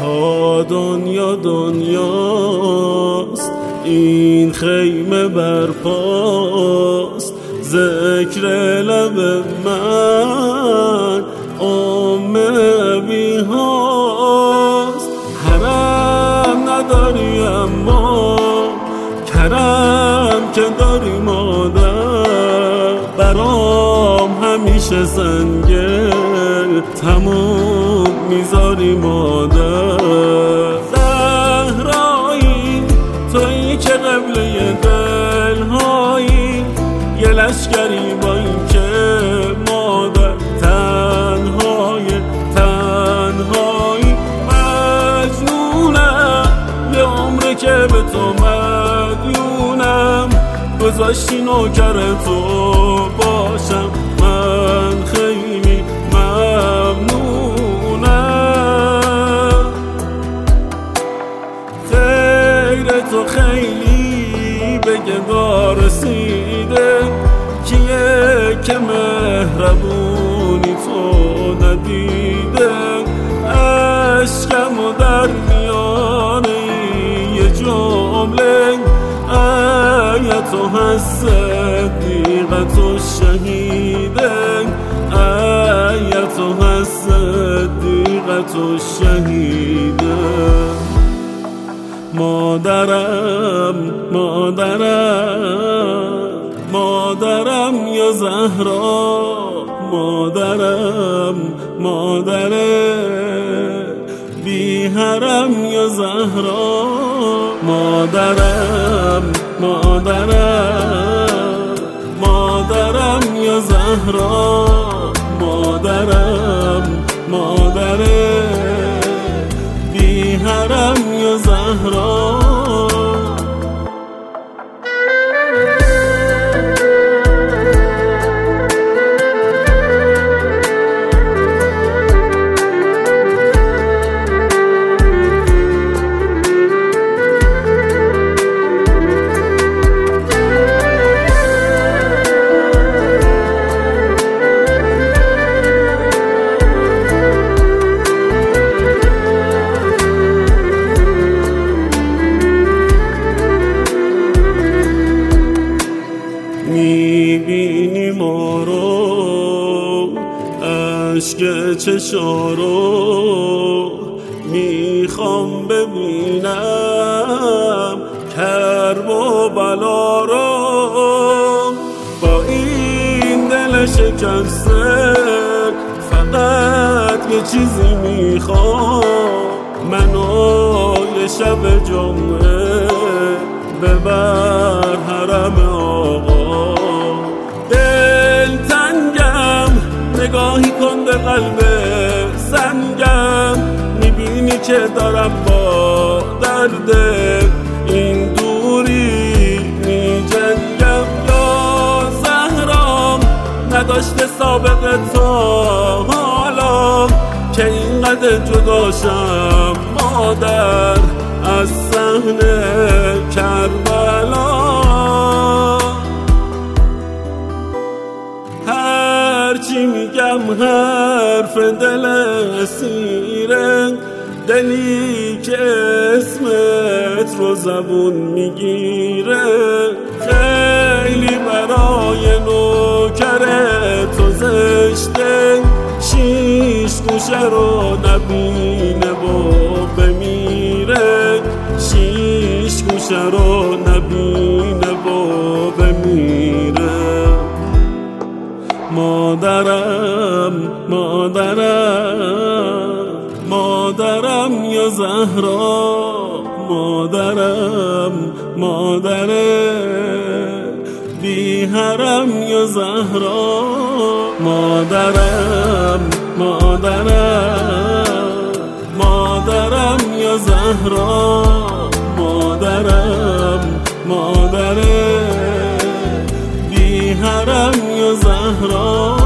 تا دنیا دنیاست این خیمه برپاست، ذکر لب من ابی هاست. حرم نداری اما کرم که داری مادر، برام همیشه سنگل تموم میذاری مادر. زهرایی تویی که قبله دلهایی، یه لشکری با این که مادر تنهایی مجنونم، یه عمره که به تو مدیونم، گذاشتی نوکر تو باشم من خیلی ممنونم. خیر تو خیلی به گدا رسیده، کیه که مهربونی تو ندیده، اشکمو در میانه یه جمله، تو هست صدیقت و شهیده، تو هست صدیقت و شهیده. مادرم مادرم مادرم یا زهرا، مادرم مادره بی حرم یا زهرا، مادرم مادرم مادرم یا زهرا، مادرم مادره بی حرم یا زهرا. میبینی ما رو عشق چشا رو، میخوام ببینم کرب و بلا رو، با این دل شکسته فقط یه چیزی میخوام، منو یه شب جمعه ببر حرم آقا. دلتنگم نگاهی کن به قلب سنگم، میبینی که دارم با درد این دوری میجنگم. یا زهرام نداشته سابقه تا حالا که اینقدر جداشم مادر از صحنه کربلا. هرچی میگم حرف دل اسیره، دلی که اسمت رو زبون میگیره، خیلی برای نوکر تو زشته، شیش گوشه رو نبینه و بمیره، شیش گوشه رو نبینه و بمیره. مادرم مادرم مادرم یا زهرا، مادرم مادره بی حرم یا زهرا، مادرم مادرم مادرم یا زهرا، مادرم مادره بی حرم یا زهرا.